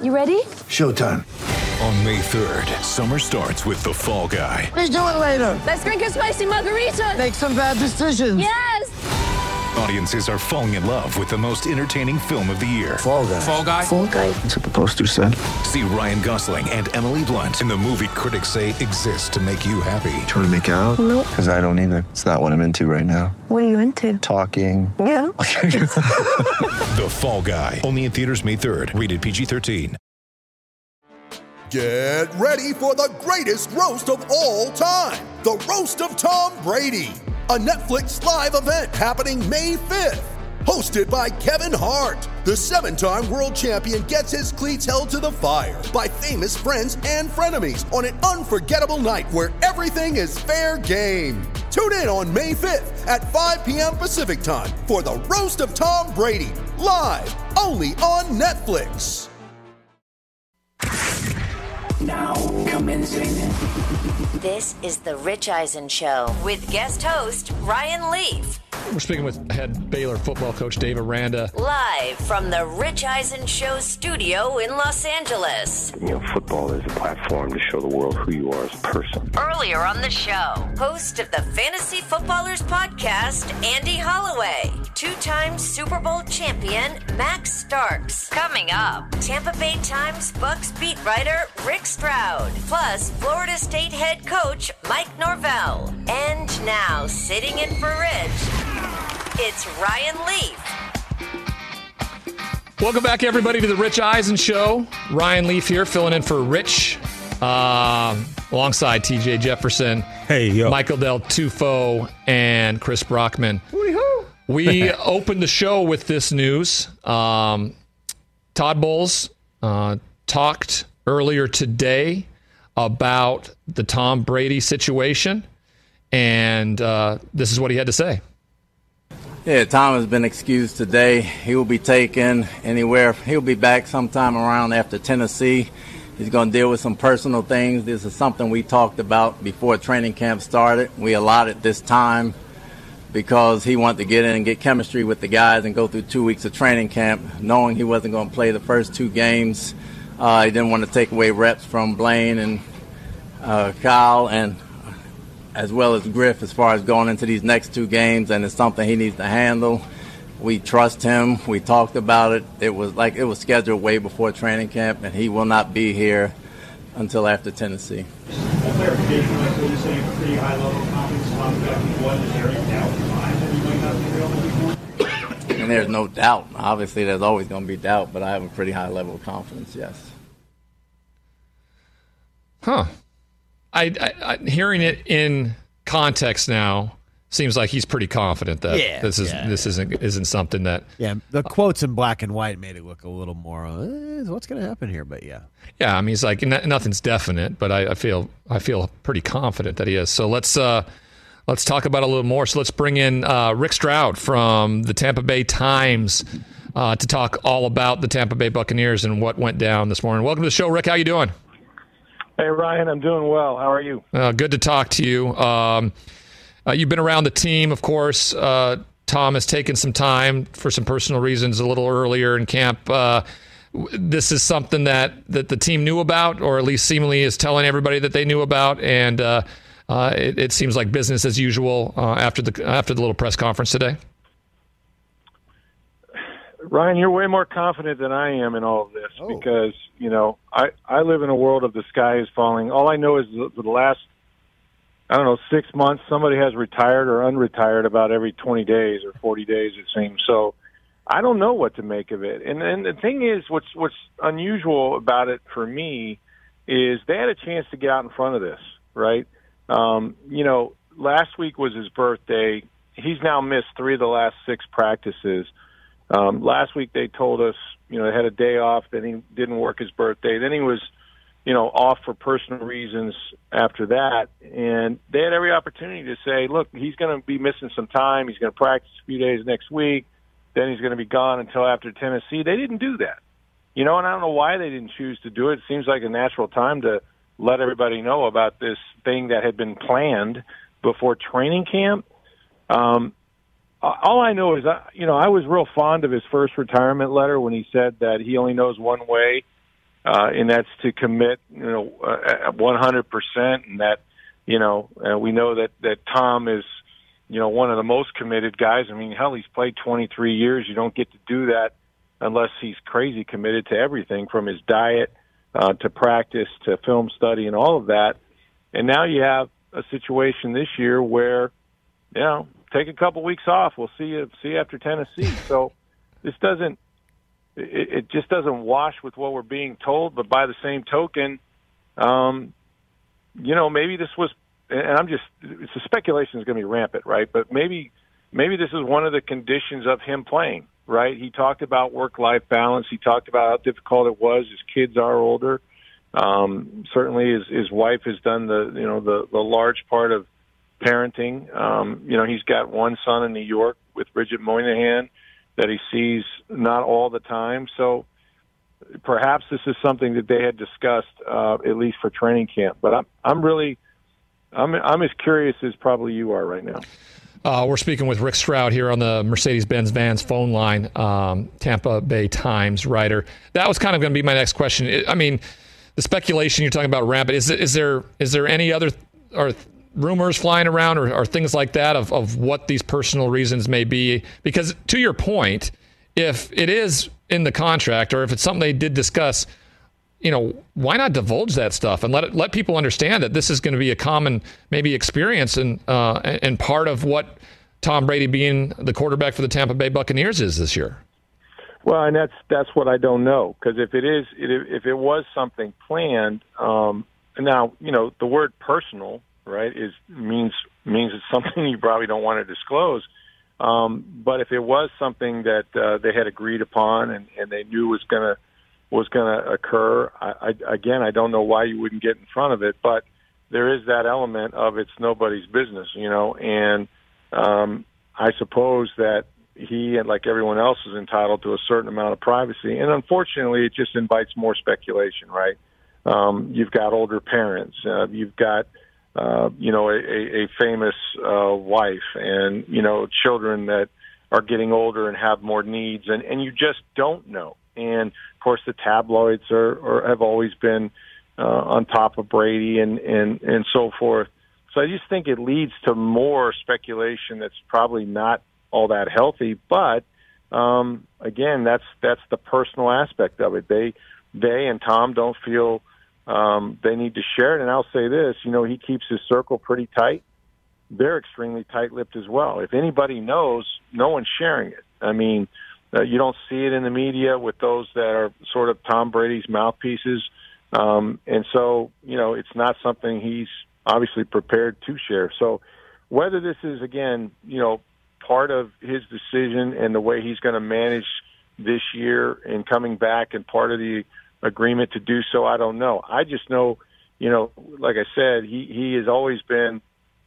You ready? Showtime. On May 3rd, summer starts with The Fall Guy. Let's do it later. Let's drink a spicy margarita. Make some bad decisions. Yes! Audiences are falling in love with the most entertaining film of the year. Fall Guy. Fall Guy? Fall Guy. That's what the poster said. See Ryan Gosling and Emily Blunt in the movie critics say exists to make you happy. Trying to make it out? Nope. Because I don't either. It's not what I'm into right now. What are you into? Talking. Yeah. The Fall Guy. Only in theaters May 3rd. Rated PG-13. Get ready for the greatest roast of all time. The Roast of Tom Brady. A Netflix live event happening May 5th. Hosted by Kevin Hart. The 7-time world champion gets his cleats held to the fire by famous friends and frenemies on an unforgettable night where everything is fair game. Tune in on May 5th at 5 p.m. Pacific time for the Roast of Tom Brady. Live only on Netflix. Now commencing. This is The Rich Eisen Show with guest host Ryan Leaf. We're speaking with head Baylor football coach Dave Aranda. Live from The Rich Eisen Show studio in Los Angeles. You know, football is a platform to show the world who you are as a person. Earlier on the show, host of the Fantasy Footballers Podcast, Andy Holloway. 2-time Super Bowl champion, Max Starks. Coming up, Tampa Bay Times Bucks beat writer Rick Stroud. Plus, Florida State head coach Mike Norvell. And now, sitting in for Rich, it's Ryan Leaf. Welcome back, everybody, to the Rich Eisen Show. Ryan Leaf here, filling in for Rich, alongside TJ Jefferson, Michael Del Tufo, and Chris Brockman. We opened the show with this news. Todd Bowles talked earlier today about the Tom Brady situation, and this is what he had to say. Yeah, Tom has been excused today. He will be taken anywhere. He'll be back sometime around after Tennessee. He's going to deal with some personal things. This is something we talked about before training camp started. We allotted this time because he wanted to get in and get chemistry with the guys and go through 2 weeks of training camp, knowing he wasn't going to play the first 2 games. He didn't want to take away reps from Blaine and Kyle, and as well as Griff, as far as going into these next 2 games, and it's something he needs to handle. We trust him. We talked about it. It was scheduled way before training camp, and he will not be here until after Tennessee. A clarification, when you say pretty high level of confidence, Tom, is there any doubt in your mind that he might not be available before? And there's no doubt. Obviously, there's always going to be doubt, but I have a pretty high level of confidence, yes. Huh. I hearing it in context now seems like he's pretty confident that this isn't something that. Yeah, the quotes in black and white made it look a little more. What's going to happen here? But yeah. I mean, he's like nothing's definite, but I feel pretty confident that he is. So let's talk about it a little more. So let's bring in Rick Stroud from the Tampa Bay Times to talk all about the Tampa Bay Buccaneers and what went down this morning. Welcome to the show, Rick. How you doing? Hey, Ryan, I'm doing well. How are you? Good to talk to you. You've been around the team, of course. Tom has taken some time for some personal reasons a little earlier in camp. This is something that the team knew about, or at least seemingly is telling everybody that they knew about, and it seems like business as usual after the little press conference today. Ryan, you're way more confident than I am in all of this because, you know, I live in a world of the sky is falling. All I know is for the last, 6 months, somebody has retired or unretired about every 20 days or 40 days, it seems. So I don't know what to make of it. And the thing is, what's unusual about it for me is they had a chance to get out in front of this, right? Last week was his birthday. He's now missed 3 of the last 6 practices. Last week they told us, they had a day off, then he didn't work his birthday. Then he was, off for personal reasons after that. And they had every opportunity to say, look, he's going to be missing some time. He's going to practice a few days next week. Then he's going to be gone until after Tennessee. They didn't do that. And I don't know why they didn't choose to do it. It seems like a natural time to let everybody know about this thing that had been planned before training camp. All I know is, I was real fond of his first retirement letter when he said that he only knows one way and that's to commit, 100%, and that, we know that Tom is, one of the most committed guys. I mean, hell, he's played 23 years. You don't get to do that unless he's crazy committed to everything, from his diet to practice to film study and all of that. And now you have a situation this year where, take a couple weeks off. We'll see you after Tennessee. So this doesn't. It just doesn't wash with what we're being told. But by the same token, maybe this was, and the speculation is going to be rampant, right? But maybe this is one of the conditions of him playing, right? He talked about work-life balance. He talked about how difficult it was. His kids are older. Certainly his wife has done the large part of parenting. He's got one son in New York with Bridget Moynihan that he sees not all the time. So perhaps this is something that they had discussed, at least for training camp. But I'm as curious as probably you are right now. We're speaking with Rick Stroud here on the Mercedes-Benz Vans phone line, Tampa Bay Times writer. That was kind of going to be my next question. I mean, the speculation you're talking about rampant. Is there any other or rumors flying around or things like that of what these personal reasons may be? Because to your point, if it is in the contract or if it's something they did discuss, why not divulge that stuff and let people understand that this is going to be a common maybe experience and part of what Tom Brady being the quarterback for the Tampa Bay Buccaneers is this year? Well, and that's what I don't know, because if it was something planned, now the word personal, right, means it's something you probably don't want to disclose. But if it was something that they had agreed upon and they knew was going to occur, I don't know why you wouldn't get in front of it. But there is that element of it's nobody's business, and I suppose that he, and like everyone else, is entitled to a certain amount of privacy. And unfortunately, it just invites more speculation, right? You've got older parents. You've got, a famous wife and, children that are getting older and have more needs. And you just don't know. And, of course, the tabloids have always been on top of Brady and so forth. So I just think it leads to more speculation that's probably not all that healthy. But, again, that's the personal aspect of it. They and Tom don't feel they need to share it. And I'll say this, he keeps his circle pretty tight. They're extremely tight-lipped as well. If anybody knows, no one's sharing it. I mean, you don't see it in the media with those that are sort of Tom Brady's mouthpieces. And so, it's not something he's obviously prepared to share. So whether this is, again, part of his decision and the way he's going to manage this year and coming back and part of the agreement to do so, I don't know. I just know, like I said, he has always been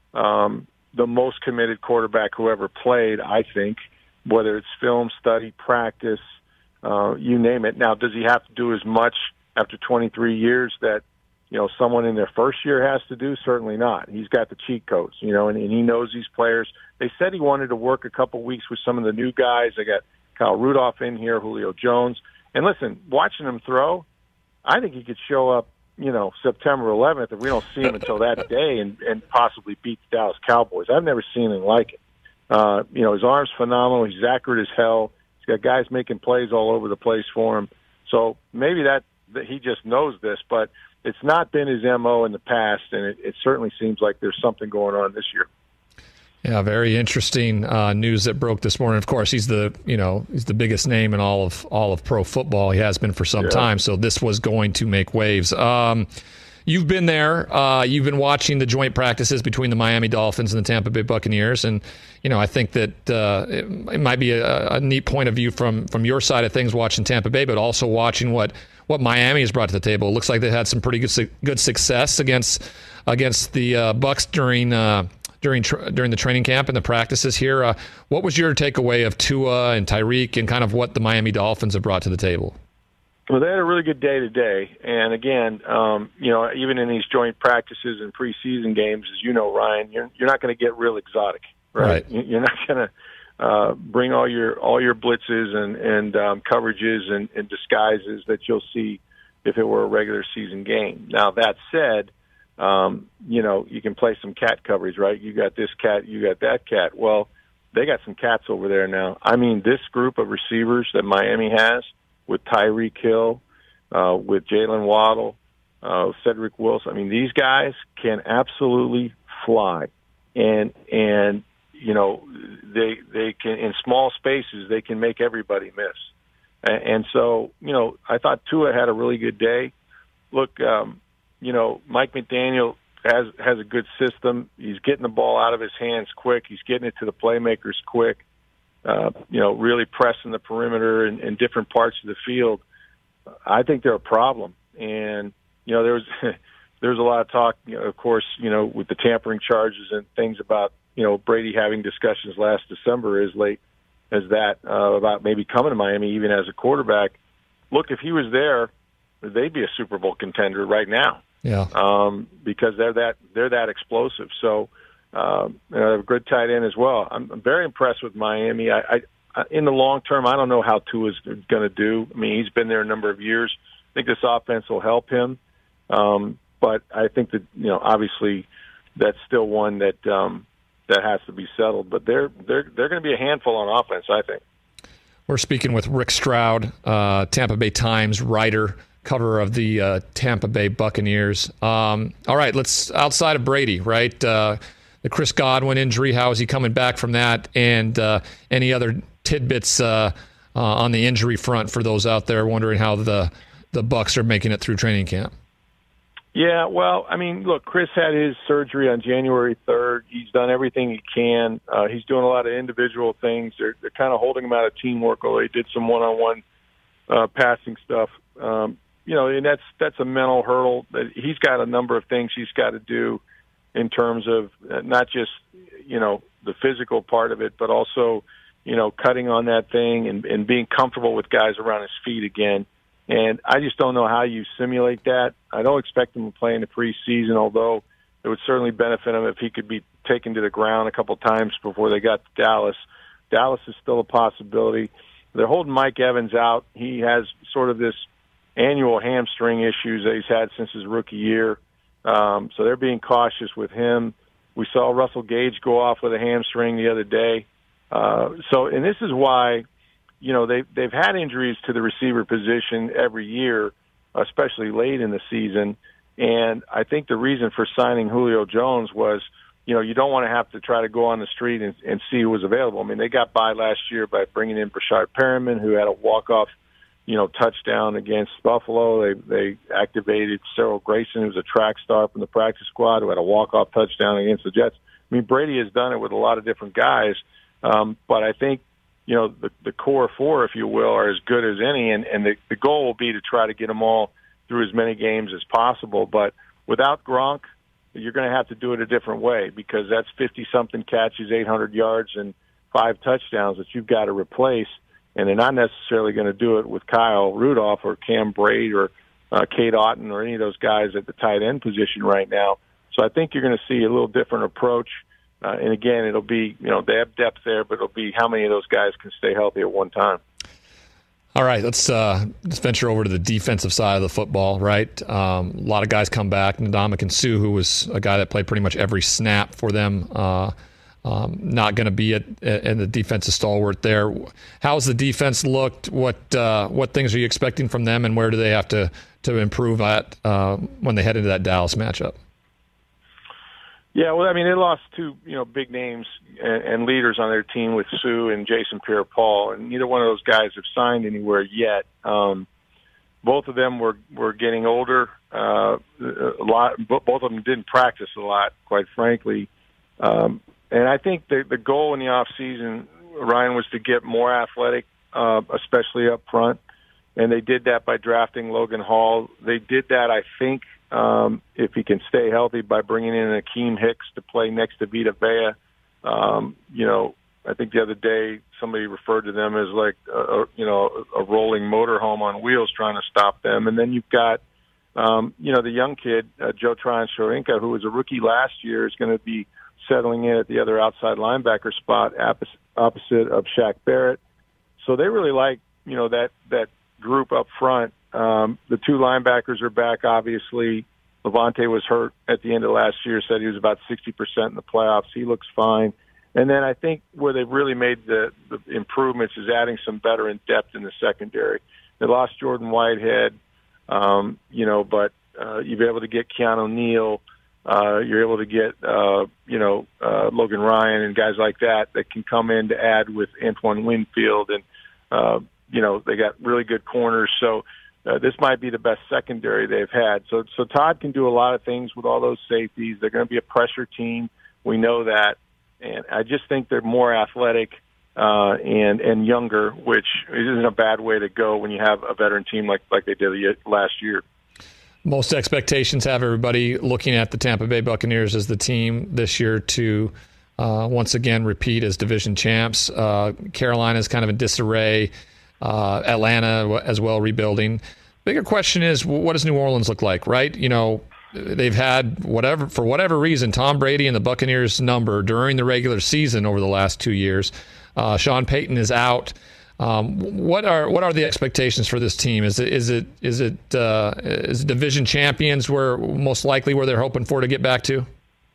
the most committed quarterback who ever played, I think, whether it's film, study, practice, you name it. Now, does he have to do as much after 23 years that, someone in their first year has to do? Certainly not. He's got the cheat codes, and he knows these players. They said he wanted to work a couple weeks with some of the new guys. They got Kyle Rudolph in here, Julio Jones. And listen, watching him throw, I think he could show up, September 11th if we don't see him until that day and possibly beat the Dallas Cowboys. I've never seen anything like it. His arm's phenomenal. He's accurate as hell. He's got guys making plays all over the place for him. So maybe that he just knows this, but it's not been his MO in the past, and it certainly seems like there's something going on this year. Yeah, very interesting news that broke this morning. Of course, he's the biggest name in all of pro football. He has been for some time, so this was going to make waves. You've been there. You've been watching the joint practices between the Miami Dolphins and the Tampa Bay Buccaneers, and I think that it might be a neat point of view from your side of things watching Tampa Bay, but also watching what Miami has brought to the table. It looks like they had some pretty good success against the Bucs during the training camp and the practices here. What was your takeaway of Tua and Tyreek and kind of what the Miami Dolphins have brought to the table? Well, they had a really good day today. And again, even in these joint practices and preseason games, as you know, Ryan, you're not going to get real exotic, right? You're not going to bring all your blitzes and coverages and disguises that you'll see if it were a regular season game. Now, that said, you can play some cat coverage, right? You got this cat, you got that cat. Well, they got some cats over there now. I mean, this group of receivers that Miami has with Tyreek Hill, with Jalen Waddle, Cedric Wilson. I mean, these guys can absolutely fly. And they can, in small spaces, they can make everybody miss. And so, I thought Tua had a really good day. Look, Mike McDaniel has a good system. He's getting the ball out of his hands quick. He's getting it to the playmakers quick. Really pressing the perimeter in different parts of the field. I think they're a problem. And, there's a lot of talk, of course, with the tampering charges and things about, Brady having discussions last December as late as that about maybe coming to Miami even as a quarterback. Look, if he was there, they'd be a Super Bowl contender right now. Yeah. Because they're that explosive. So they have a good tight end as well. I'm very impressed with Miami. I in the long term, I don't know how Tua's going to do. I mean, he's been there a number of years. I think this offense will help him. But I think that obviously that's still one that has to be settled. But they're going to be a handful on offense, I think. We're speaking with Rick Stroud, Tampa Bay Times writer, cover of the Tampa Bay Buccaneers. All right, let's outside of Brady, right? The Chris Godwin injury, how is he coming back from that? And any other tidbits on the injury front for those out there wondering how the Bucs are making it through training camp? Yeah, well, I mean, look, Chris had his surgery on January 3rd. He's done everything he can. He's doing a lot of individual things. They're kind of holding him out of teamwork, although he did some one-on-one passing stuff. And that's a mental hurdle. That he's got a number of things he's got to do in terms of not just, the physical part of it, but also, cutting on that thing and being comfortable with guys around his feet again. And I just don't know how you simulate that. I don't expect him to play in the preseason, although it would certainly benefit him if he could be taken to the ground a couple times before they got to Dallas. Dallas is still a possibility. They're holding Mike Evans out. He has sort of this annual hamstring issues that he's had since his rookie year. So they're being cautious with him. We saw Russell Gage go off with a hamstring the other day. And this is why, they've had injuries to the receiver position every year, especially late in the season. And I think the reason for signing Julio Jones was, you don't want to have to try to go on the street and see who was available. I mean, they got by last year by bringing in Brashard Perriman, who had a walk-off, touchdown against Buffalo. They activated Cyril Grayson, who's a track star from the practice squad, who had a walk-off touchdown against the Jets. I mean, Brady has done it with a lot of different guys. But I think, the core four, if you will, are as good as any, and the goal will be to try to get them all through as many games as possible. But without Gronk, you're going to have to do it a different way, because that's 50-something catches, 800 yards, and 5 touchdowns that you've got to replace, and they're not necessarily going to do it with Kyle Rudolph or Cam Brate or Cade Otton or any of those guys at the tight end position right now. So I think you're going to see a little different approach. And again, it'll be, they have depth there, but it'll be how many of those guys can stay healthy at one time. All right, let's venture over to the defensive side of the football, right? A lot of guys come back. Ndamukong Suh, who was a guy that played pretty much every snap for them, not going to be in the defensive stalwart there. How's the defense looked? What things are you expecting from them, and where do they have to improve at when they head into that Dallas matchup? Yeah, well, I mean, they lost 2, big names and leaders on their team with Sue and Jason Pierre-Paul, and neither one of those guys have signed anywhere yet. Both of them were getting older. A lot. Both of them didn't practice a lot, quite frankly. And I think the goal in the off season, Ryan, was to get more athletic, especially up front, and they did that by drafting Logan Hall. They did that, I think, if he can stay healthy, by bringing in Akeem Hicks to play next to Vita Vea. I think the other day somebody referred to them as like a rolling motorhome on wheels trying to stop them. And then you've got the young kid Joe Tryon-Shoyinka, who was a rookie last year, is going to be settling in at the other outside linebacker spot opposite of Shaq Barrett. So they really like that group up front. The two linebackers are back, obviously. Levante was hurt at the end of last year, said he was about 60% in the playoffs. He looks fine. And then I think where they've really made the improvements is adding some veteran depth in the secondary. They lost Jordan Whitehead, but you've been able to get Keanu Neal. You're able to get, Logan Ryan and guys like that can come in to add with Antoine Winfield. And, they got really good corners. So this might be the best secondary they've had. So Todd can do a lot of things with all those safeties. They're going to be a pressure team. We know that. And I just think they're more athletic and younger, which isn't a bad way to go when you have a veteran team like they did last year. Most expectations have everybody looking at the Tampa Bay Buccaneers as the team this year to once again repeat as division champs. Carolina's kind of in disarray. Atlanta as well rebuilding. Bigger question is, what does New Orleans look like, right? They've had for whatever reason, Tom Brady and the Buccaneers number during the regular season over the last 2 years. Sean Payton is out. What are the expectations for this team? Is division champions most likely where they're hoping for to get back to?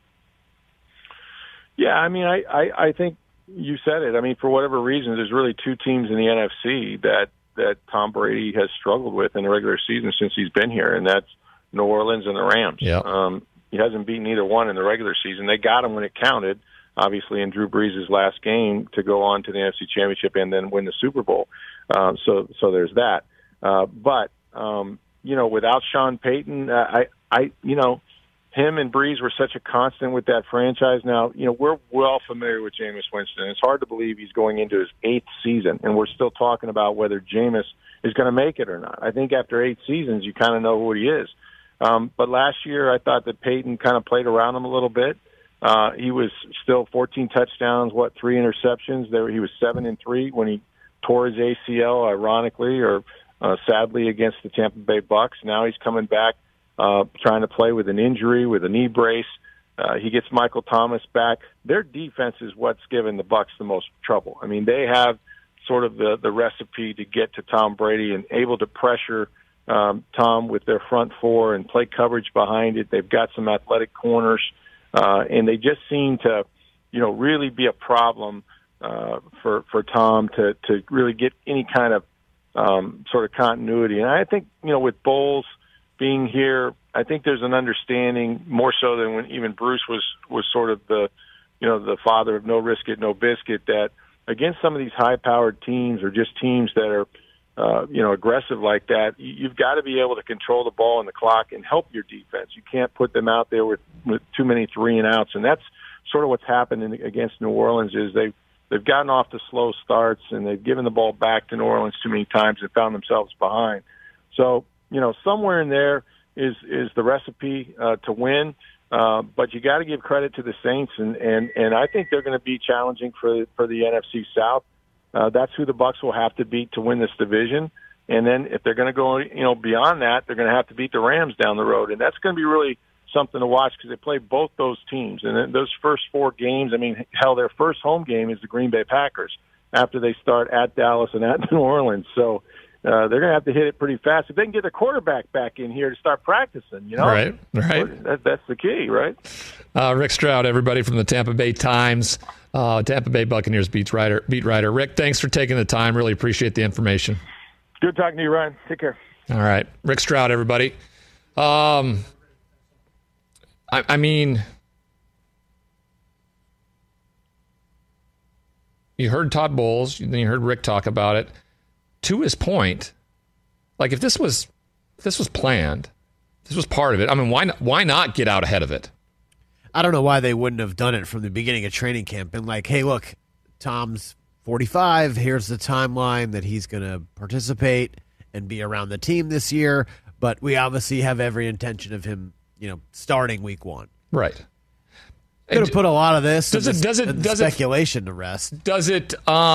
Yeah, I mean, I think you said it. I mean, for whatever reason, there's really two teams in the NFC that Tom Brady has struggled with in the regular season since he's been here, and that's New Orleans and the Rams. Yep. He hasn't beaten either one in the regular season. They got him when it counted, obviously, in Drew Brees' last game to go on to the NFC Championship and then win the Super Bowl. So there's that. But without Sean Payton, him and Brees were such a constant with that franchise. Now, we're well familiar with Jameis Winston. It's hard to believe he's going into his 8th season, and we're still talking about whether Jameis is going to make it or not. I think after 8 seasons, you kind of know what he is. But last year, I thought that Payton kind of played around him a little bit. He was still 14 touchdowns, 3 interceptions. He was 7-3 when he tore his ACL, ironically or sadly, against the Tampa Bay Bucks. Now he's coming back. Trying to play with an injury, with a knee brace. He gets Michael Thomas back. Their defense is what's given the Bucs the most trouble. I mean, they have sort of the recipe to get to Tom Brady and able to pressure Tom with their front four and play coverage behind it. They've got some athletic corners, and they just seem to, really be a problem for Tom to really get any kind of sort of continuity. And I think, with Bowles being here, I think there's an understanding more so than when even Bruce was sort of the father of no risk it, no biscuit, that against some of these high-powered teams or just teams that are, aggressive like that, you've got to be able to control the ball and the clock and help your defense. You can't put them out there with too many 3-and-outs, and that's sort of what's happened against New Orleans is they've gotten off to slow starts and they've given the ball back to New Orleans too many times and found themselves behind. So, somewhere in there is the recipe to win, but you got to give credit to the Saints, and I think they're going to be challenging for the NFC South. That's who the Bucs will have to beat to win this division, and then if they're going to go beyond that, they're going to have to beat the Rams down the road, and that's going to be really something to watch because they play both those teams. And then those first 4 games, I mean, hell, their first home game is the Green Bay Packers after they start at Dallas and at New Orleans. So they're going to have to hit it pretty fast. If they can get their quarterback back in here to start practicing, Right. That's the key, right? Rick Stroud, everybody from the Tampa Bay Times, Tampa Bay Buccaneers beat writer. Rick, thanks for taking the time. Really appreciate the information. Good talking to you, Ryan. Take care. All right. Rick Stroud, everybody. I mean, you heard Todd Bowles, then you heard Rick talk about it. To his point, like if this was planned, this was part of it. I mean, why not get out ahead of it? I don't know why they wouldn't have done it from the beginning of training camp. Been like, hey, look, Tom's 45. Here's the timeline that he's going to participate and be around the team this year. But we obviously have every intention of him, starting week 1. Right. Could have put a lot of this speculation to rest. Does it?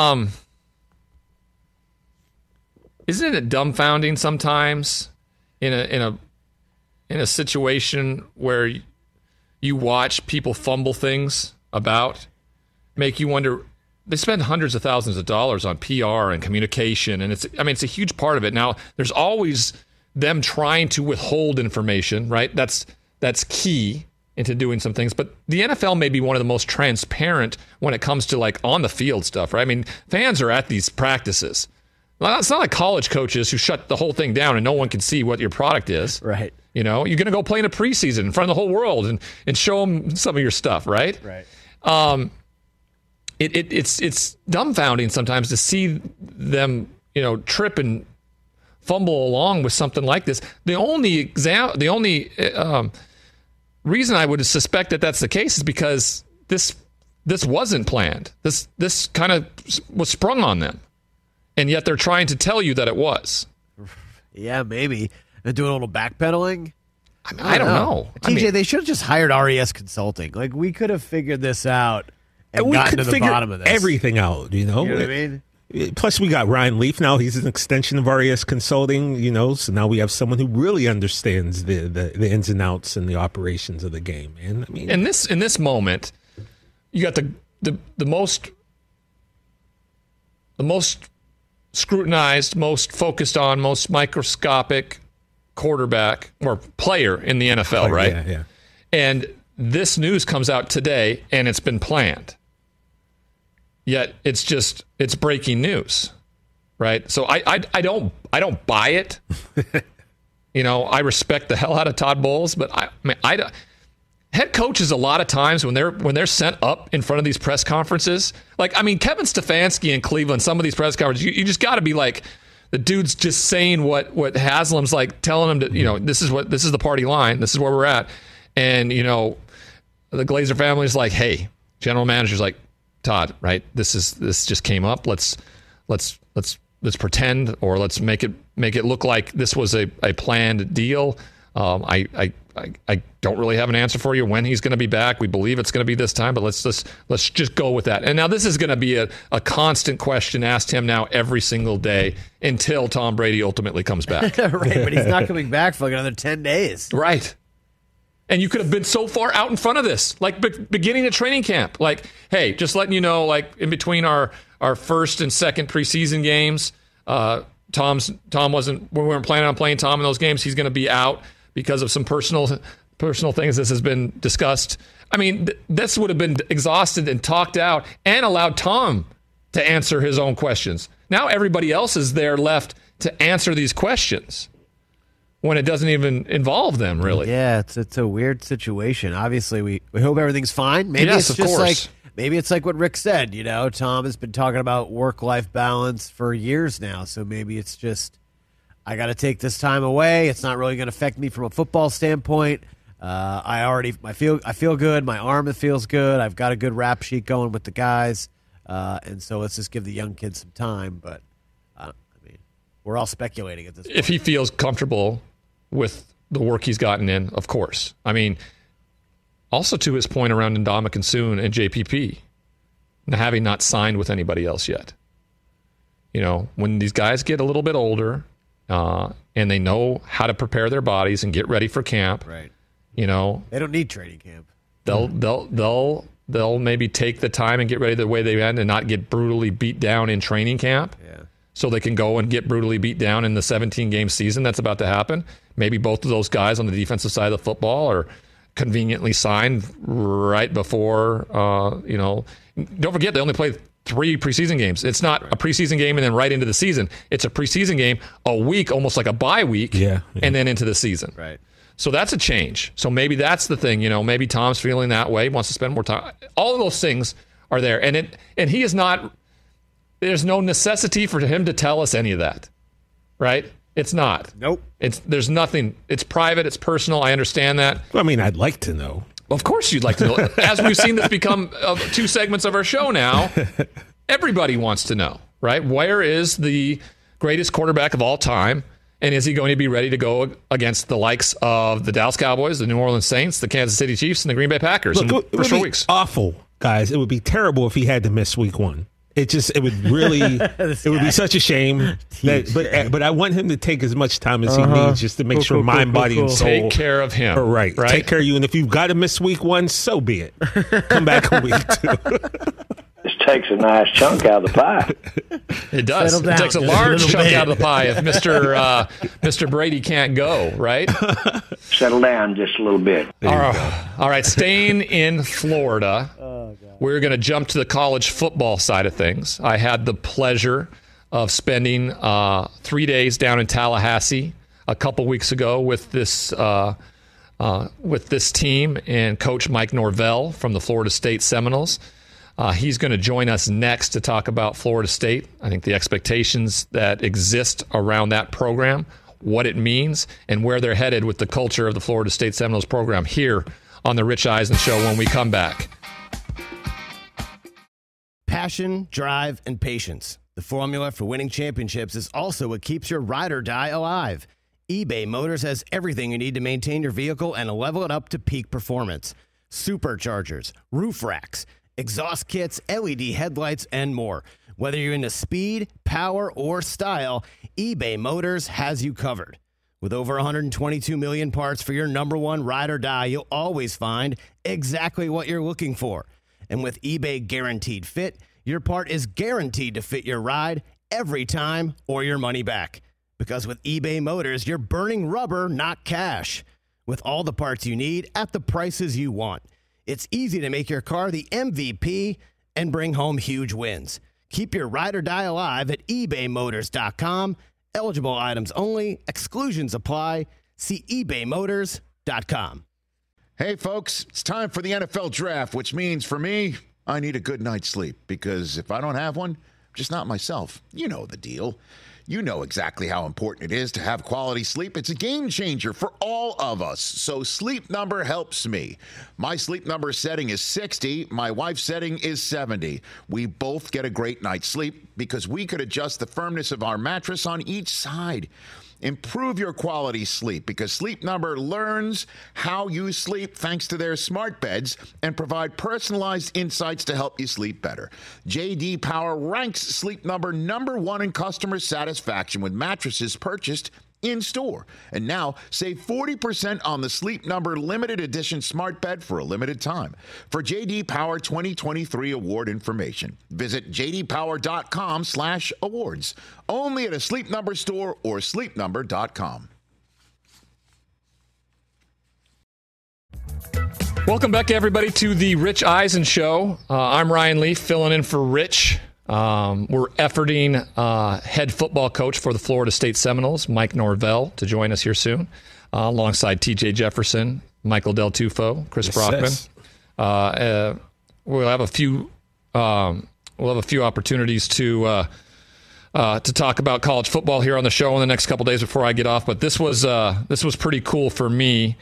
Isn't it dumbfounding sometimes in a situation where you watch people fumble things about, make you wonder? They spend hundreds of thousands of dollars on PR and communication, and it's a huge part of it. Now, there's always them trying to withhold information, right? That's key into doing some things. But the NFL may be one of the most transparent when it comes to like on the field stuff, right? I mean, fans are at these practices. Well, it's not like college coaches who shut the whole thing down and no one can see what your product is. Right. You know, you're going to go play in a preseason in front of the whole world and show them some of your stuff, right? Right. It's dumbfounding sometimes to see them, you know, trip and fumble along with something like this. The only reason I would suspect that that's the case is because this wasn't planned. This kind of was sprung on them, and yet they're trying to tell you that it was. Yeah, maybe. They're doing a little backpedaling. I don't know. TJ, they should have just hired RES Consulting. Like, we could have figured this out and gotten to the bottom of this. Everything out, you know? You know what I mean? Plus, we got Ryan Leaf now. He's an extension of RES Consulting, you know, so now we have someone who really understands the ins and outs and the operations of the game, man. I mean, in this moment, you got the most scrutinized, most focused on, most microscopic quarterback or player in the NFL, right? Yeah. And this news comes out today, and it's been planned. Yet it's breaking news, right? So I don't buy it. You know, I respect the hell out of Todd Bowles, but head coaches a lot of times when they're sent up in front of these press conferences, like, I mean, Kevin Stefanski in Cleveland, some of these press conferences, you just got to be like, the dude's just saying what Haslam's like telling him to, you know, this is the party line, this is where we're at, and you know, the Glazer family's like, hey, general manager's like, Todd, right? This just came up. Let's pretend, or let's make it look like this was a planned deal. I don't really have an answer for you when he's going to be back. We believe it's going to be this time, but let's just go with that. And now this is going to be a constant question asked him now every single day until Tom Brady ultimately comes back. Right, but he's not coming back for like another 10 days. Right. And you could have been so far out in front of this, like beginning of training camp. Like, hey, just letting you know, like in between our first and second preseason games, Tom wasn't. We weren't planning on playing Tom in those games. He's going to be out because of some personal things. This has been discussed. I mean, this would have been exhausted and talked out, and allowed Tom to answer his own questions. Now everybody else is there left to answer these questions, when it doesn't even involve them, really. Yeah, it's a weird situation. Obviously, we hope everything's fine. Maybe yes, it's of just course. maybe it's like what Rick said. You know, Tom has been talking about work-life balance for years now. So maybe it's just, I got to take this time away. It's not really going to affect me from a football standpoint. I feel good. My arm feels good. I've got a good rap sheet going with the guys, and so let's just give the young kids some time. But I mean, we're all speculating at this point. If he feels comfortable with the work he's gotten in, of course. I mean, also to his point around Ndamukong Suh and JPP, having not signed with anybody else yet. You know, when these guys get a little bit older, and they know how to prepare their bodies and get ready for camp, right? You know, they don't need training camp. They'll maybe take the time and get ready the way they end and not get brutally beat down in training camp. Yeah. So they can go and get brutally beat down in the 17-game season that's about to happen. Maybe both of those guys on the defensive side of the football are conveniently signed right before, you know. Don't forget, they only played 3 preseason games. It's not a preseason game and then right into the season. It's a preseason game, a week, almost like a bye week, and then into the season. Right. So that's a change. So maybe that's the thing, you know. Maybe Tom's feeling that way, wants to spend more time. All of those things are there. And he is not... There's no necessity for him to tell us any of that, right? It's not. Nope. There's nothing. It's private. It's personal. I understand that. Well, I mean, I'd like to know. Of course you'd like to know. As we've seen this become 2 segments of our show now, everybody wants to know, right? Where is the greatest quarterback of all time? And is he going to be ready to go against the likes of the Dallas Cowboys, the New Orleans Saints, the Kansas City Chiefs, and the Green Bay Packers Look, in first 4 weeks? Awful, guys. It would be terrible if he had to miss week 1. It would really, it would be such a shame. But I want him to take as much time as he needs just to make sure mind, body, and soul. Take care of him. Right. Take care of you. And if you've got to miss week 1, so be it. Come back a week 2. It's takes a nice chunk out of the pie. It does. Settle It down takes a just a large little chunk bit. out of the pie if Mr. Brady can't go, right? Settle down just a little bit. All right, staying in Florida, we're going to jump to the college football side of things. I had the pleasure of spending 3 days down in Tallahassee a couple weeks ago with this team and Coach Mike Norvell from the Florida State Seminoles. He's going to join us next to talk about Florida State. I think the expectations that exist around that program, what it means, and where they're headed with the culture of the Florida State Seminoles program here on the Rich Eisen Show when we come back. Passion, drive, and patience. The formula for winning championships is also what keeps your ride or die alive. eBay Motors has everything you need to maintain your vehicle and level it up to peak performance. Superchargers, roof racks, exhaust kits, LED headlights, and more. Whether you're into speed, power, or style, eBay Motors has you covered. With over 122 million parts for your number one ride or die, you'll always find exactly what you're looking for. And with eBay Guaranteed Fit, your part is guaranteed to fit your ride every time or your money back. Because with eBay Motors, you're burning rubber, not cash. With all the parts you need at the prices you want. It's easy to make your car the MVP and bring home huge wins. Keep your ride or die alive at ebaymotors.com. Eligible items only. Exclusions apply. See ebaymotors.com. Hey, folks, it's time for the NFL Draft, which means for me, I need a good night's sleep because if I don't have one, I'm just not myself. You know the deal. You know exactly how important it is to have quality sleep. It's a game changer for all of us. So Sleep Number helps me. My Sleep Number setting is 60. My wife's setting is 70. We both get a great night's sleep because we could adjust the firmness of our mattress on each side. Improve your quality sleep because Sleep Number learns how you sleep thanks to their smart beds and provide personalized insights to help you sleep better. J.D. Power ranks Sleep Number #1 in customer satisfaction with mattresses purchased in-store. And now, save 40% on the Sleep Number limited edition smart bed for a limited time. For J.D. Power 2023 award information, visit jdpower.com/awards. Only at a Sleep Number store or sleepnumber.com. Welcome back, everybody, to the Rich Eisen Show. I'm Ryan Leaf, filling in for Rich. We're efforting head football coach for the Florida State Seminoles, Mike Norvell, to join us here soon, alongside T.J. Jefferson, Michael Del Tufo, Chris Brockman. We'll have a few opportunities to talk about college football here on the show in the next couple days before I get off. But this was pretty cool for me.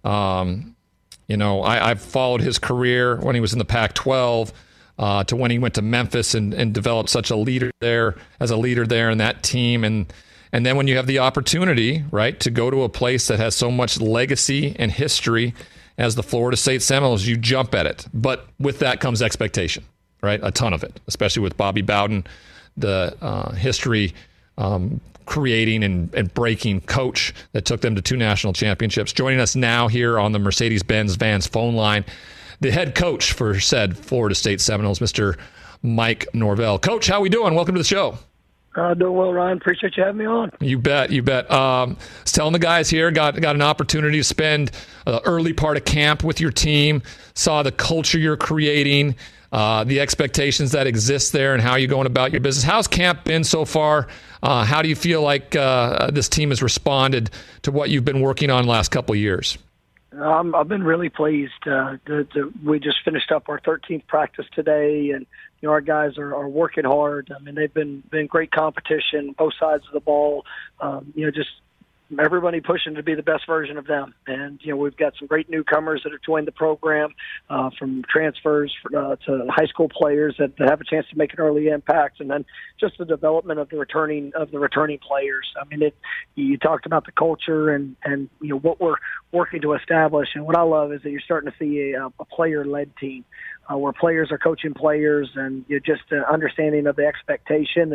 I've followed his career when he was in the Pac-12. To when he went to Memphis and developed such a leader there in that team. And then when you have the opportunity, right, to go to a place that has so much legacy and history as the Florida State Seminoles, you jump at it. But with that comes expectation, right? A ton of it, especially with Bobby Bowden, the history creating and breaking coach that took them to 2 national championships. Joining us now here on the Mercedes-Benz Vans phone line, the head coach for said Florida State Seminoles, Mr. Mike Norvell. Coach, how we doing? Welcome to the show. Doing well, Ryan. Appreciate you having me on. You bet. I was telling the guys here, got an opportunity to spend the early part of camp with your team, saw the culture you're creating, the expectations that exist there, and how you're going about your business. How's camp been so far? How do you feel like this team has responded to what you've been working on the last couple of years? I've been really pleased. We just finished up our 13th practice today, and our guys are working hard. I mean, they've been great competition, both sides of the ball. Just everybody pushing to be the best version of them. And we've got some great newcomers that have joined the program, from transfers to high school players that have a chance to make an early impact, and then just the development of the returning players. I mean, you talked about the culture and what we're working to establish, and what I love is that you're starting to see a player-led team. Where players are coaching players, and just understanding of the expectation. And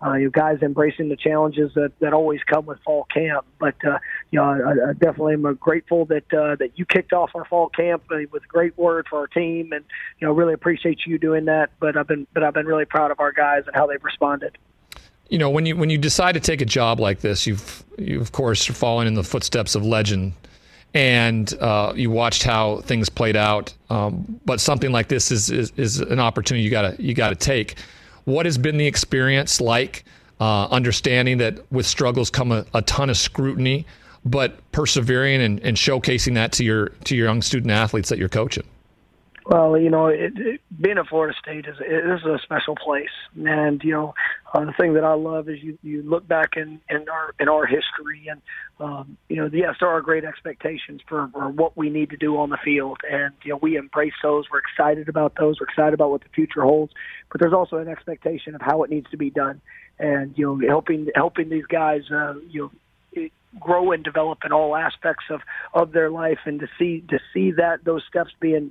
you guys embracing the challenges that always come with fall camp. But I definitely am grateful that you kicked off our fall camp with a great word for our team, and really appreciate you doing that. But I've been really proud of our guys and how they've responded. When you decide to take a job like this, you of course are following in the footsteps of legend, and you watched how things played out. But something like this is an opportunity you gotta take. What has been the experience like? Understanding that with struggles come a ton of scrutiny, but persevering and showcasing that to your young student athletes that you're coaching. Well, being at Florida State is a special place, and the thing that I love is you look back in our history, and yes, there are great expectations for what we need to do on the field, and we embrace those. We're excited about those. We're excited about what the future holds, but there's also an expectation of how it needs to be done, and helping these guys grow and develop in all aspects of their life, and to see that those steps being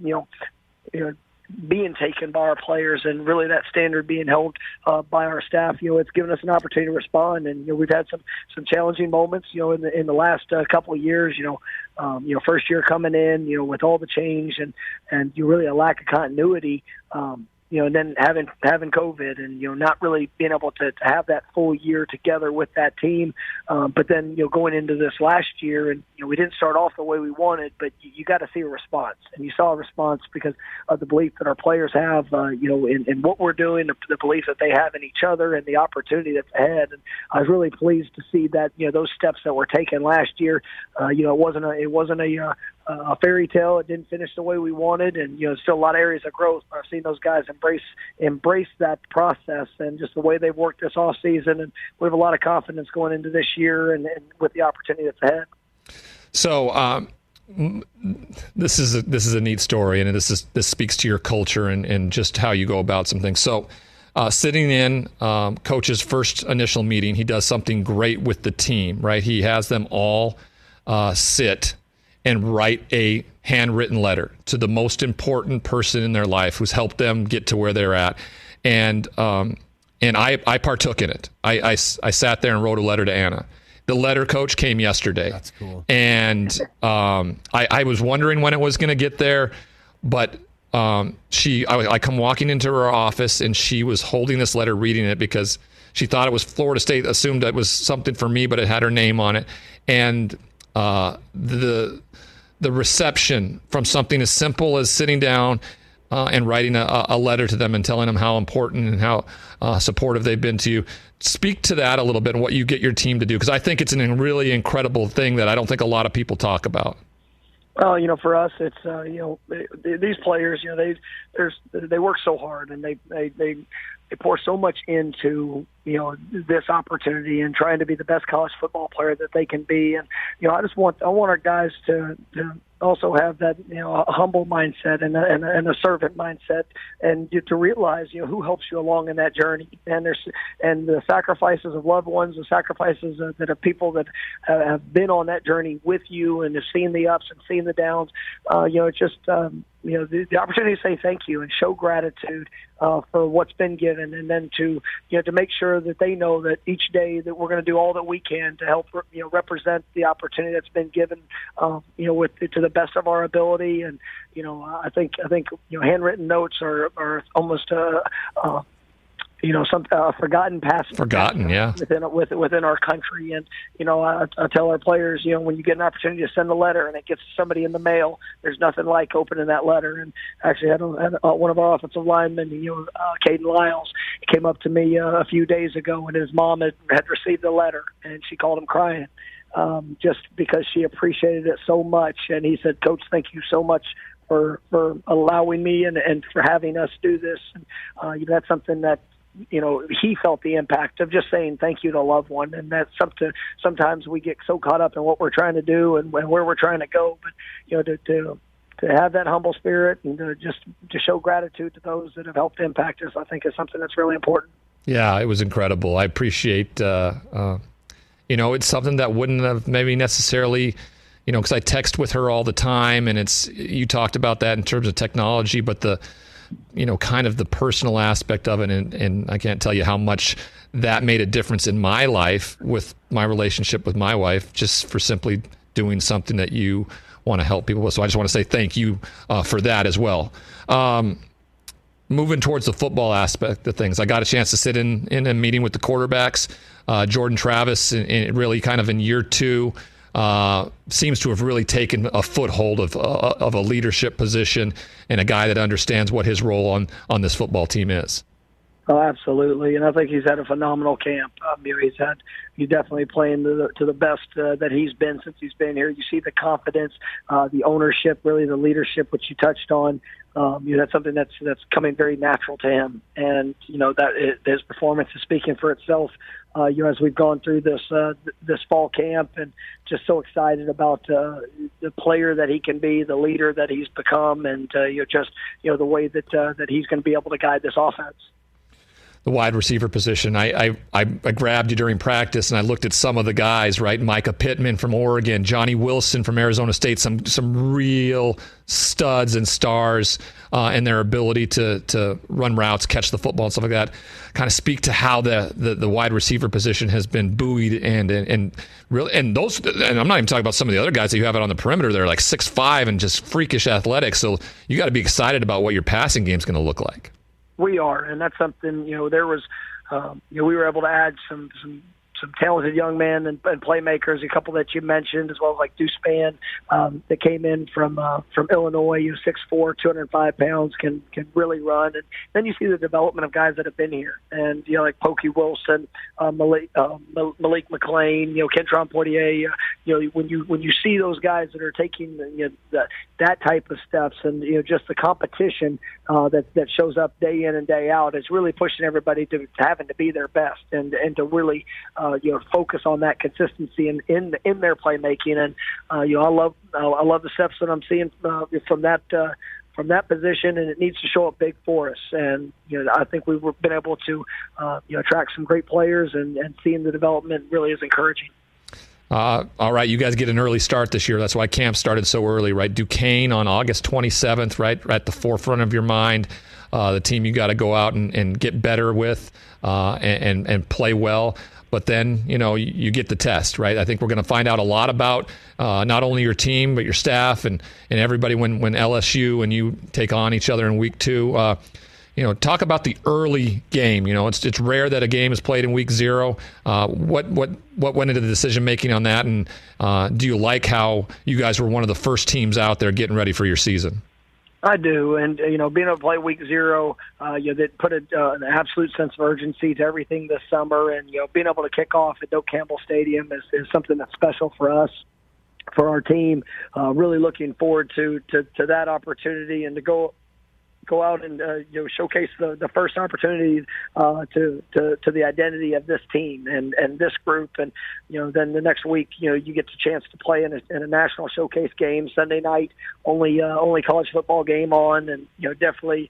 being taken by our players, and really that standard being held by our staff. It's given us an opportunity to respond, and we've had some challenging moments in the last couple of years. First year coming in, with all the change and really a lack of continuity. And then having COVID and, not really being able to have that full year together with that team. But then, going into this last year, and, we didn't start off the way we wanted, but you got to see a response. And you saw a response because of the belief that our players have, in what we're doing, the belief that they have in each other and the opportunity that's ahead. And I was really pleased to see that, those steps that were taken last year, it wasn't a fairy tale. It didn't finish the way we wanted, and still a lot of areas of growth. I've seen those guys embrace that process and just the way they've worked this off season, and we have a lot of confidence going into this year and with the opportunity that's ahead. So this is a neat story, and this speaks to your culture and just how you go about some things. So sitting in Coach's first initial meeting, he does something great with the team, right? He has them all sit and write a handwritten letter to the most important person in their life who's helped them get to where they're at. And I partook in it. I sat there and wrote a letter to Anna. The letter, Coach, came yesterday. That's cool. And I was wondering when it was going to get there, but I come walking into her office, and she was holding this letter, reading it, because she thought it was Florida State, assumed it was something for me, but it had her name on it. And the reception from something as simple as sitting down and writing a letter to them and telling them how important and how supportive they've been to you. Speak to that a little bit and what you get your team to do, because I think it's a really incredible thing that I don't think a lot of people talk about. Well, for us, it's these players, they work so hard, and they pour so much into this opportunity and trying to be the best college football player that they can be. And I want our guys to also have that a humble mindset and a servant mindset, and to realize who helps you along in that journey, and the sacrifices of loved ones, the sacrifices that of people that have been on that journey with you and have seen the ups and seen the downs. It's just the opportunity to say thank you and show gratitude for what's been given, and then to make sure that they know that each day that we're going to do all that we can to help represent the opportunity that's been given to the best of our ability. And I think handwritten notes are almost some forgotten past. Forgotten, yeah. Within our country, and I tell our players, when you get an opportunity to send a letter and it gets somebody in the mail, there's nothing like opening that letter. And actually, had one of our offensive linemen, Caden Lyles, came up to me a few days ago, and his mom had received the letter, and she called him crying, just because she appreciated it so much. And he said, "Coach, thank you so much for allowing me and for having us do this." And that's something that he felt the impact of just saying thank you to a loved one. And that's something sometimes we get so caught up in what we're trying to do and where we're trying to go. But, to have that humble spirit and to show gratitude to those that have helped impact us, I think is something that's really important. Yeah, it was incredible. I appreciate, it's something that wouldn't have maybe necessarily, because I text with her all the time, and you talked about that in terms of technology, but the kind of the personal aspect of it. And I can't tell you how much that made a difference in my life with my relationship with my wife, just for simply doing something that you want to help people with. So I just want to say thank you for that as well. Moving towards the football aspect of things, I got a chance to sit in a meeting with the quarterbacks. Jordan Travis, really kind of in year 2, seems to have really taken a foothold of a leadership position and a guy that understands what his role on this football team is. Oh, absolutely, and I think he's had a phenomenal camp. He's definitely playing to the best that he's been since he's been here. You see the confidence, the ownership, really the leadership, which you touched on. That's something that's coming very natural to him, and his performance is speaking for itself. As we've gone through this fall camp, and just so excited about the player that he can be, the leader that he's become, and the way that he's going to be able to guide this offense. The wide receiver position. I grabbed you during practice and I looked at some of the guys, right? Micah Pittman from Oregon, Johnny Wilson from Arizona State, some real studs and stars in their ability to run routes, catch the football and stuff like that. Kind of speak to how the wide receiver position has been buoyed and really, and those, and I'm not even talking about some of the other guys that you have out on the perimeter. They're like 6'5" and just freakish athletics. So you got to be excited about what your passing game is going to look like. We are, and that's something, there was, we were able to add some talented young men and playmakers, a couple that you mentioned, as well as like Deuce Spann, that came in from Illinois, 6'4", 205 pounds, can really run. And then you see the development of guys that have been here, and like Pokey Wilson, Malik McClain, Kentron Poitier. When you see those guys that are taking that type of steps, and just the competition that shows up day in and day out, is really pushing everybody to having to be their best and to really focus on that consistency in their playmaking. And I love the steps that I'm seeing from that position, and it needs to show up big for us. And I think we've been able to attract some great players, and seeing the development really is encouraging. All right, you guys get an early start this year. That's why camp started so early, right? Duquesne on August 27th, right at the forefront of your mind. The team you got to go out and get better with and play well. But then, you get the test, right? I think we're going to find out a lot about not only your team, but your staff and everybody when LSU and you take on each other in week 2. Talk about the early game. It's rare that a game is played in week 0. What went into the decision making on that, and do you like how you guys were one of the first teams out there getting ready for your season? I do, and being able to play week 0, that put an absolute sense of urgency to everything this summer, and being able to kick off at Doak Campbell Stadium is something that's special for us, for our team. Really looking forward to that opportunity, and to go out and showcase the first opportunity to the identity of this team and this group, and then the next week you get the chance to play in a national showcase game Sunday night, only college football game on, and definitely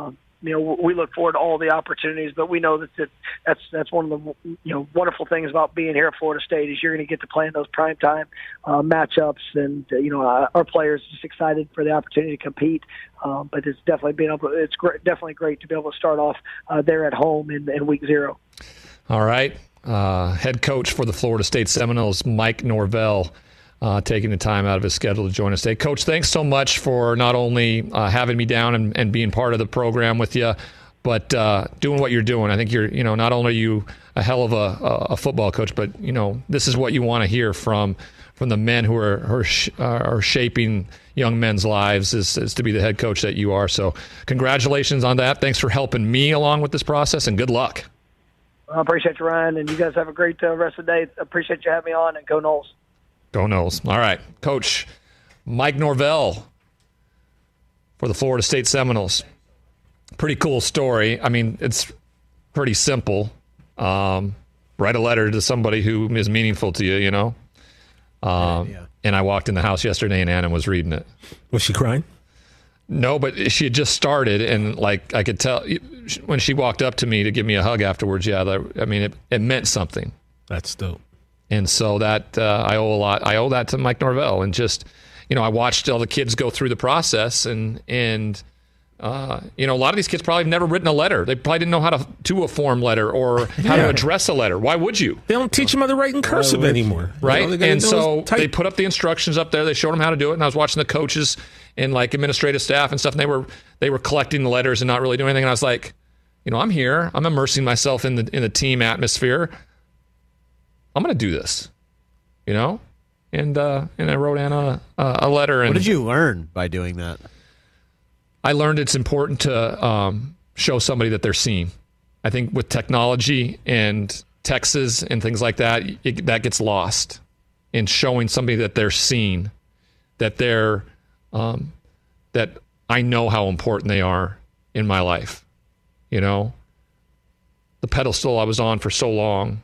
we look forward to all the opportunities, but we know that's one of the wonderful things about being here at Florida State is you're going to get to play in those primetime matchups, and our players are just excited for the opportunity to compete. But it's definitely definitely great to be able to start off there at home in week 0. All right, head coach for the Florida State Seminoles, Mike Norvell, taking the time out of his schedule to join us today. Coach, thanks so much for not only having me down and being part of the program with you, but doing what you're doing. I think you're, not only are you a hell of a football coach, but, this is what you want to hear from the men who are shaping young men's lives is to be the head coach that you are. So congratulations on that. Thanks for helping me along with this process, and good luck. I appreciate you, Ryan, and you guys have a great rest of the day. Appreciate you having me on, and go Noles. Go Noles. All right. Coach Mike Norvell for the Florida State Seminoles. Pretty cool story. I mean, it's pretty simple. Write a letter to somebody who is meaningful to you, And I walked in the house yesterday and Anna was reading it. Was she crying? No, but she had just started, and I could tell when she walked up to me to give me a hug afterwards. Yeah, it meant something. That's dope. And so that I owe a lot. I owe that to Mike Norvell, and just I watched all the kids go through the process, and A lot of these kids probably have never written a letter. They probably didn't know how to do a form letter or how to address a letter. Why would you? They don't teach them how to write in cursive anymore. Right? And so they put up the instructions up there. They showed them how to do it. And I was watching the coaches and like administrative staff and stuff, and they were collecting the letters and not really doing anything. And I was like, I'm here. I'm immersing myself in the team atmosphere. I'm going to do this, And I wrote Anna a letter. And what did you learn by doing that? I learned it's important to show somebody that they're seen. I think with technology and texts and things like that, that gets lost in showing somebody that they're seen, that they're that I know how important they are in my life. The pedestal I was on for so long.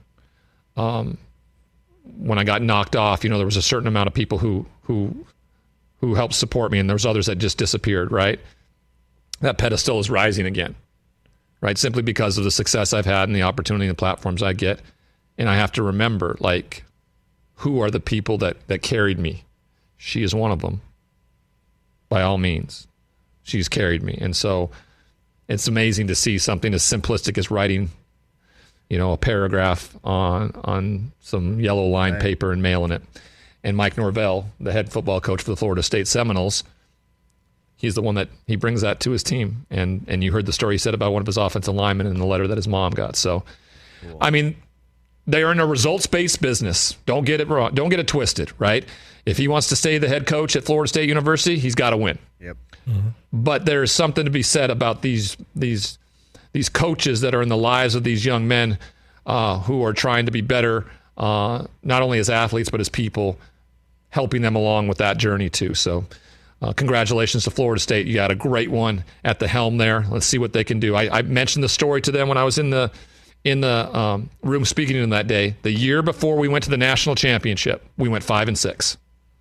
When I got knocked off, there was a certain amount of people who helped support me, and there was others that just disappeared. Right. That pedestal is rising again, right? Simply because of the success I've had and the opportunity and the platforms I get. And I have to remember, who are the people that carried me? She is one of them. By all means, she's carried me. And so it's amazing to see something as simplistic as writing, a paragraph on some yellow line paper and mailing it. And Mike Norvell, the head football coach for the Florida State Seminoles, he's the one that he brings that to his team. And you heard the story he said about one of his offensive linemen in the letter that his mom got. So, cool. I mean, they are in a results-based business. Don't get it wrong. Don't get it twisted, right? If he wants to stay the head coach at Florida State University, he's got to win. Yep. Mm-hmm. But there's something to be said about these coaches that are in the lives of these young men who are trying to be better, not only as athletes, but as people, helping them along with that journey too. So congratulations to Florida State. You got a great one at the helm there. Let's see what they can do. I mentioned the story to them when I was in the room speaking to them that day. The year before we went to the national championship, we went 5-6.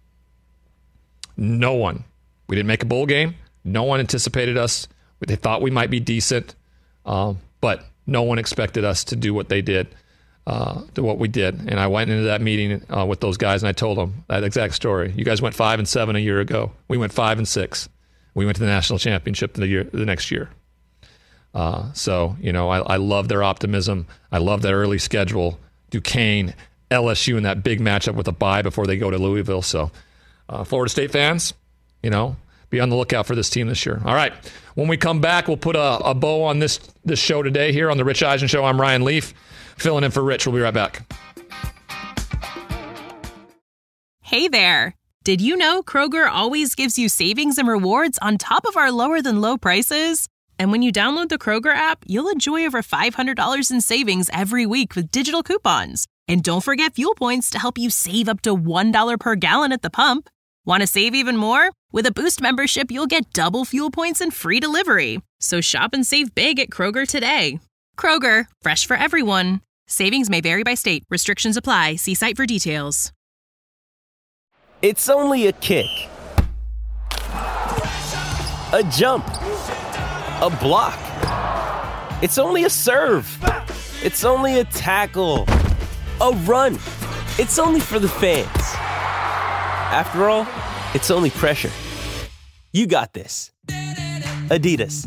No one. We didn't make a bowl game. No one anticipated us. They thought we might be decent, but no one expected us to do what they did, to what we did. And I went into that meeting with those guys, and I told them that exact story. You guys went 5-7 a year ago. We went 5-6. We went to the national championship the next year. So, I love their optimism. I love their early schedule. Duquesne, LSU in that big matchup with a bye before they go to Louisville. So, Florida State fans, be on the lookout for this team this year. All right. When we come back, we'll put a bow on this show today here on the Rich Eisen Show. I'm Ryan Leaf, filling in for Rich. We'll be right back. Hey there. Did you know Kroger always gives you savings and rewards on top of our lower than low prices? And when you download the Kroger app, you'll enjoy over $500 in savings every week with digital coupons. And don't forget fuel points to help you save up to $1 per gallon at the pump. Want to save even more? With a Boost membership, you'll get double fuel points and free delivery. So shop and save big at Kroger today. Kroger, fresh for everyone. Savings may vary by state. Restrictions apply. See site for details. It's only a kick, a jump, a block. It's only a serve. It's only a tackle, a run. It's only for the fans. After all, it's only pressure. You got this. Adidas.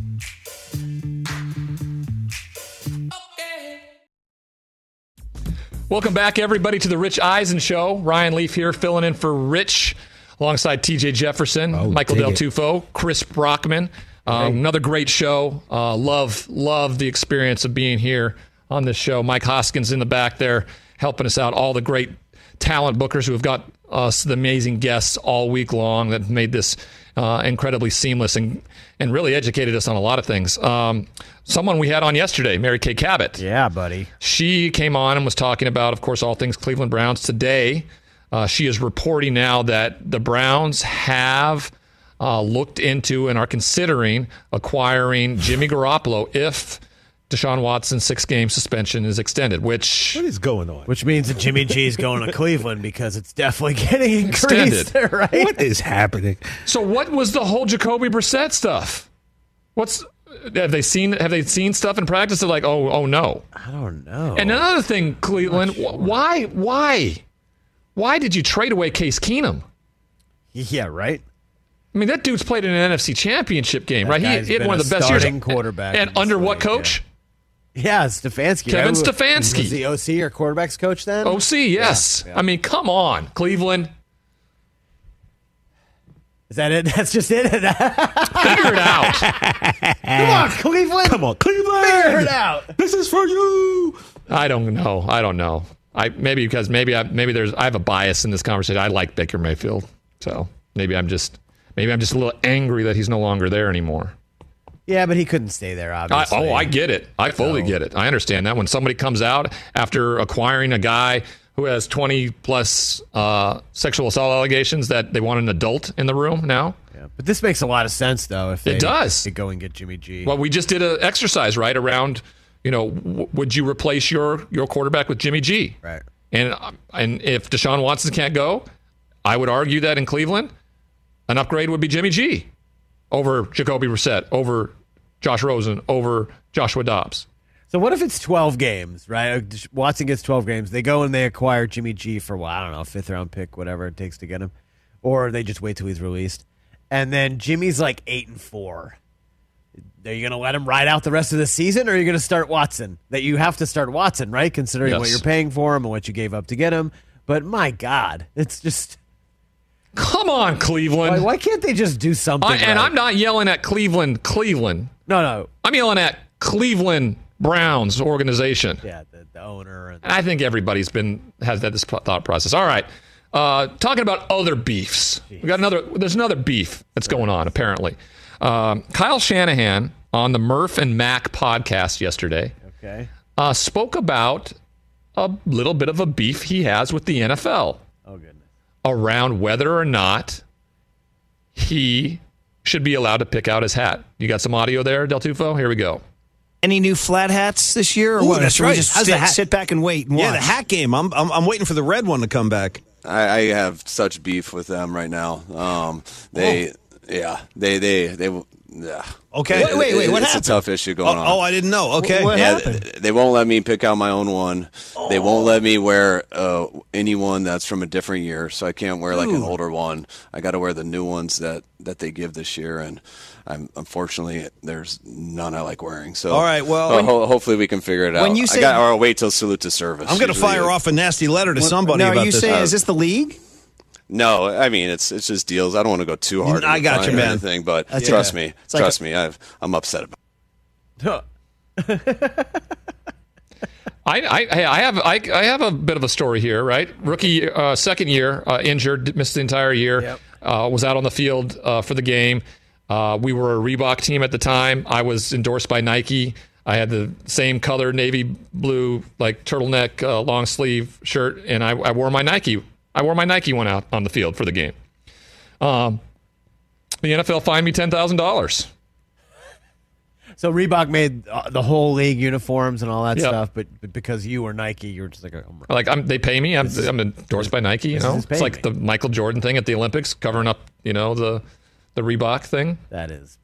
Welcome back, everybody, to the Rich Eisen Show. Ryan Leaf here, filling in for Rich, alongside TJ Jefferson, Michael Del Tufo, Chris Brockman. Another great show. Love the experience of being here on this show. Mike Hoskins in the back there, helping us out. All the great talent bookers who have got us the amazing guests all week long that made this incredibly seamless and really educated us on a lot of things. Someone we had on yesterday, Mary Kay Cabot. Yeah, buddy. She came on and was talking about, of course, all things Cleveland Browns. Today, she is reporting now that the Browns have looked into and are considering acquiring Jimmy Garoppolo if Deshaun Watson's 6-game suspension is extended, what is going on? Which means that Jimmy G is going to Cleveland because it's definitely getting increased. Extended. Right? What is happening? So what was the whole Jacoby Brissett stuff? Have they seen stuff in practice? They're like, oh no. I don't know. And another thing, Cleveland, why did you trade away Case Keenum? Yeah, right. I mean, that dude's played in an NFC Championship game, right? He had one of the best years. Quarterback. And under what coach? Yeah, Stefanski. Kevin Stefanski. Was the OC or quarterback's coach then? OC, yes. Yeah. I mean, come on, Cleveland. Is that it? That's just it? Figure it out. Come on, Cleveland. Come on, Cleveland. Figure it out. This is for you. I don't know. I have a bias in this conversation. I like Baker Mayfield, so maybe I'm just a little angry that he's no longer there anymore. Yeah, but he couldn't stay there, obviously. I get it. I fully get it. I understand that when somebody comes out after acquiring a guy who has 20-plus sexual assault allegations that they want an adult in the room now. Yeah, but this makes a lot of sense, though, if they go and get Jimmy G. Well, we just did an exercise, right, around, would you replace your quarterback with Jimmy G? Right. And if Deshaun Watson can't go, I would argue that in Cleveland, an upgrade would be Jimmy G over Jacoby Brissett, over Josh Rosen, over Joshua Dobbs. So what if it's 12 games, right? Watson gets 12 games. They go and they acquire Jimmy G for, I don't know, a fifth-round pick, whatever it takes to get him. Or they just wait till he's released. And then Jimmy's like 8-4. Are you going to let him ride out the rest of the season, or are you going to start Watson? That you have to start Watson, right? Considering what you're paying for him and what you gave up to get him. But my God, it's just... Come on, Cleveland. Why can't they just do something And I'm not yelling at Cleveland. No. I'm yelling at Cleveland Browns organization. Yeah, the owner. And I think everybody's has had this thought process. All right. Talking about other beefs. There's another beef that's going on, apparently. Kyle Shanahan on the Murph and Mac podcast yesterday spoke about a little bit of a beef he has with the NFL. Oh, goodness. Around whether or not he should be allowed to pick out his hat. You got some audio there, Del Tufo? Here we go. Any new flat hats this year, or Ooh, what? That's right. We just sit back and wait and watch? Yeah, the hat game. I'm waiting for the red one to come back. I have such beef with them right now. Okay. Wait. What happened? It's a tough issue going on. Oh, I didn't know. Okay. What happened? They won't let me pick out my own one. They won't let me wear anyone that's from a different year, so I can't wear like an older one. I got to wear the new ones that they give this year, and unfortunately there's none I like wearing. So all right, well, hopefully we can figure it out. When you say, or I'll wait till salute to service. I'm going to fire off a nasty letter to somebody about this. Now, are you saying is this the league? No, I mean it's just deals. I don't want to go too hard. I got you, man. Anything, but trust me, I'm upset about it. I have a bit of a story here, right? Rookie, second year, injured, missed the entire year. Yep. Was out on the field for the game. We were a Reebok team at the time. I was endorsed by Nike. I had the same color, navy blue, like turtleneck, long sleeve shirt, and I wore my Nike. I wore my Nike one out on the field for the game. The NFL fined me $10,000. So Reebok made the whole league uniforms and all that stuff, but because you were Nike, you were just like, they pay me. I'm endorsed by Nike. You know, it's like the Michael Jordan thing at the Olympics, covering up, the Reebok thing. That is.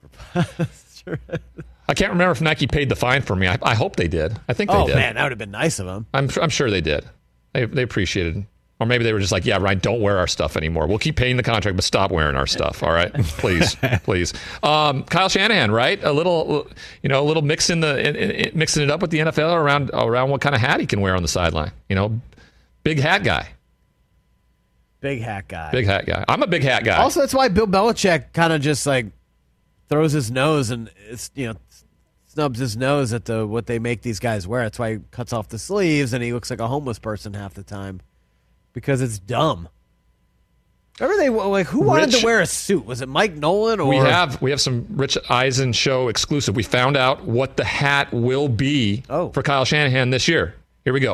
I can't remember if Nike paid the fine for me. I hope they did. I think they did. Oh man, that would have been nice of them. I'm sure they did. They appreciated it. Or maybe they were just like, yeah, Ryan, don't wear our stuff anymore. We'll keep paying the contract, but stop wearing our stuff. All right, please. Kyle Shanahan, right? A little mixing it up with the NFL around what kind of hat he can wear on the sideline. Big hat guy. Big hat guy. Big hat guy. I'm a big hat guy. Also, that's why Bill Belichick kind of just like throws his nose and snubs his nose at what they make these guys wear. That's why he cuts off the sleeves and he looks like a homeless person half the time. Because it's dumb. Remember who wanted to wear a suit? Was it Mike Nolan or we have some Rich Eisen show exclusive. We found out what the hat will be for Kyle Shanahan this year. Here we go.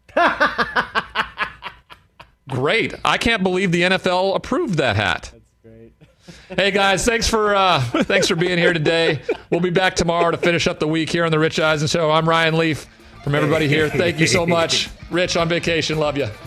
Great. I can't believe the NFL approved that hat. That's great. Hey guys, thanks for being here today. We'll be back tomorrow to finish up the week here on the Rich Eisen show. I'm Ryan Leaf. From everybody here, thank you so much. Rich on vacation. Love you.